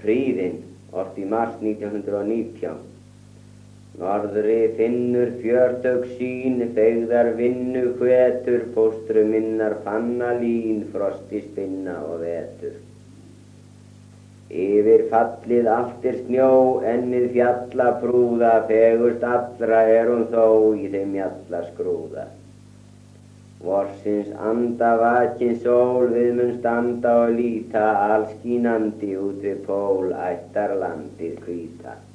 Fríðin, ort í mars 1919. Norðri finnur fjörtök sín, feigðar vinnu hvetur, fóstru minnar fanna lín, frosti spinna og vetur. Yfir fallið allt snjó, ennið fjalla brúða, fegurst allra hún þó í þeim jalla skrúða. Vorsins anda vakin sól, við mun standa og líta, allskínandi út við pól, ættar landið hvíta.